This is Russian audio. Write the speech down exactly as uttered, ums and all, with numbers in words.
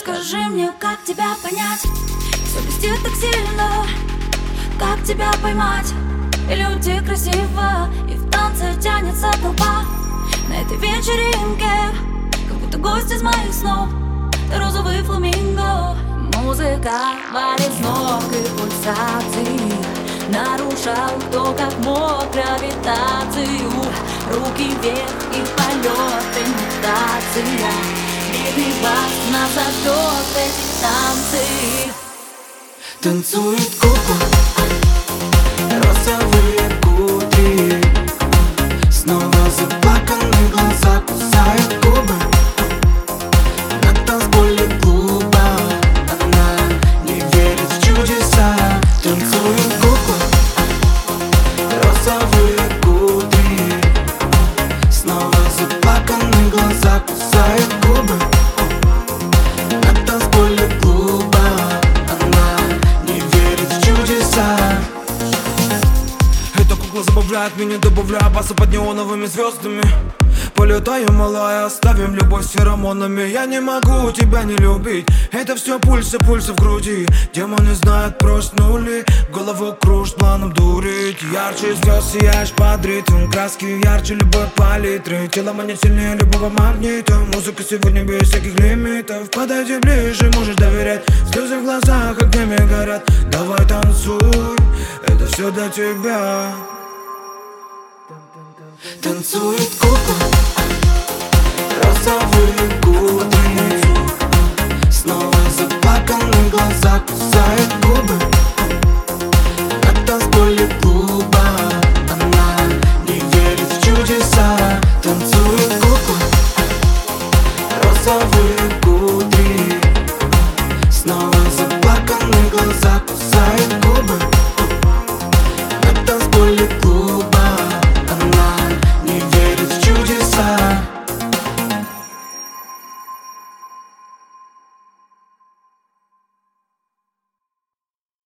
Скажи мне, как тебя понять? Все блестит так сильно. Как тебя поймать? Или уйти красиво? И в танце тянется толпа на этой вечеринке, как будто гость из моих снов. Розовый фламинго. Музыка валит с ног и пульсации. Нарушал кто как мог гравитацию. Руки вверх и полет, имитация. Бедный бас нас зовет эти танцы. Танцует кукла, розовые кудри. Снова заплаканные глаза, кусает губы. На танцполе клуба она не верит в чудеса. Танцует кукла, розовые кудри. Снова заплаканные глаза, кусает губы. На танцполе клуба эта кукла забавляет меня, добавляя баса под неоновыми звездами. Полетаем, малая, оставим любовь с феромонами. Я не могу тебя не любить. Это все пульсы, пульсы в груди. Демоны знают, проснули. Голову кружит планом дурить. Ярче звезд сияешь под ритм. Краски ярче любой палитры. Тело манит сильнее любого магнита. Музыка сегодня без всяких лимитов. Подойди ближе, можешь доверять. Слезы в глазах огнями горят. Давай танцуй, это все для тебя. Танцует кукла, розовые кудри. Снова заплаканные глаза, кусает губы. На танцполе клуба она не верит в чудеса. Танцует кукла, розовые кудри. Снова заплаканные глаза, кусает